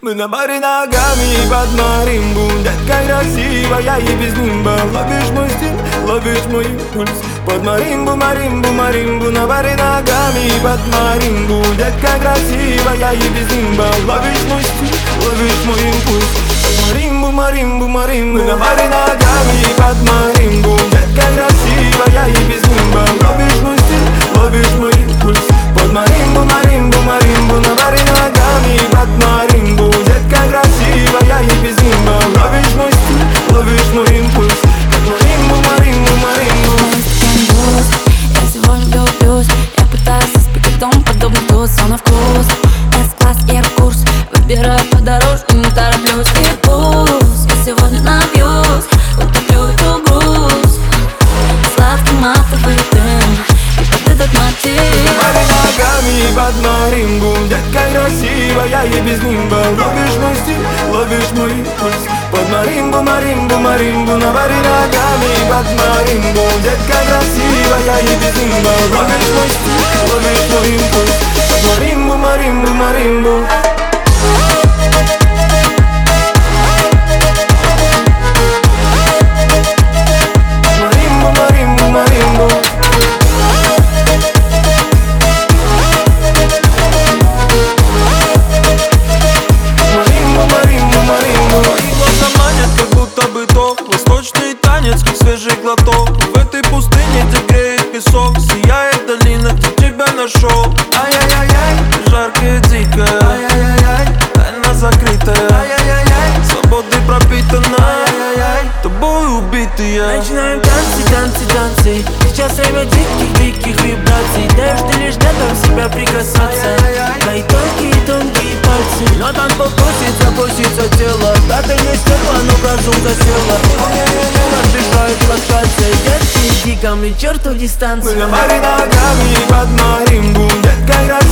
Мы на баре ногами под маримбу. Детка красивая и без нимба. Ловишь мой стиль, ловишь мой импульс. Под маримбу, маримбу, маримбу. На баре ногами под маримбу. Детка красивая и без нимба. Ловишь мой стиль, ловишь мой импульс. Под маримбу, маримбу, маримбу. Мы на баре ногами под маримбу. Детка красивая и без нимба. Ловишь мой стиль, ловишь мой импульс. Под маримбу, маримбу, маримбу. На баре ногами под маримбу. Детка красивая и без нимба. Ловишь мой стиль, ловишь мой импульс. Под маримбу, маримбу, маримбу. Я сегодня влюблюсь. Я пытаюсь испекать дом, подобный туз. Все на вкус, S-класс и курс. Выбираю подороже, не тороплюсь. И пусть я сегодня напьюсь, утоплю эту грусть. Сладкий матовый дым и под этот мотив. Ногами под маримбу. Детка красивая и без нимба. Ловишь мой стиль, ловишь мой импульс. Под маримбу, маримбу, маримбу. На баре ногами под маримбу. Детка красивая и без нимба. Ловишь мой стиль, ловишь мой импульс. Под маримбу, маримбу, маримбу. Восточный танец, как свежий глоток. В этой пустыне, где греет песок, сияет долина, где тебя нашел. Ай-яй-яй-яй, жаркая, дикая, ай-яй-яй-яй, тайна закрытая, ай-яй-яй-яй, свободой пропитана, ай-яй-яй, тобой убитая. Начинаем танцы, танцы, танцы. Сейчас время диких вибраций. Даешь ты лишь готов себя прикасаться. Мои тонкие пальцы. Но танцпол пустится тело. Да ты не стерла, но разум засела. Отбежают локации. Детки, иди ко мне, черту дистанцию. Мы на баре ногами под маримбу. Детка красивая